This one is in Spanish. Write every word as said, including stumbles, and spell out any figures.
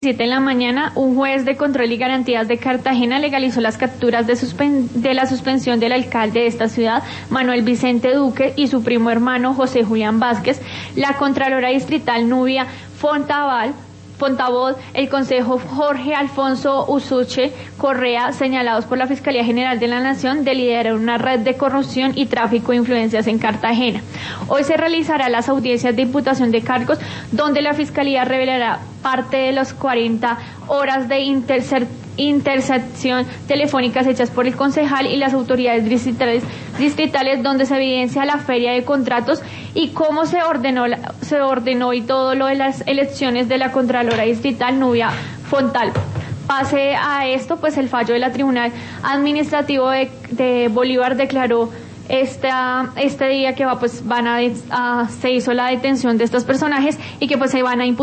siete en la mañana, un juez de control y garantías de Cartagena legalizó las capturas de, suspen de la suspensión del alcalde de esta ciudad, Manuel Vicente Duque, y su primo hermano José Julián Vázquez, la contralora distrital Nubia Fontabal, Fontavod, el consejo Jorge Alfonso Usuche Correa, señalados por la Fiscalía General de la Nación de liderar una red de corrupción y tráfico de influencias en Cartagena. Hoy se realizará las audiencias de imputación de cargos, donde la Fiscalía revelará parte de las cuarenta horas de intercepción intercepción telefónicas hechas por el concejal y las autoridades distritales, distritales donde se evidencia la feria de contratos y cómo se ordenó, se ordenó y todo lo de las elecciones de la Contralora Distrital Nubia Fontal. Pase a esto, pues el fallo de la Tribunal Administrativo de, de Bolívar declaró esta, este día que va, pues van a, a, se hizo la detención de estos personajes y que pues se van a imputar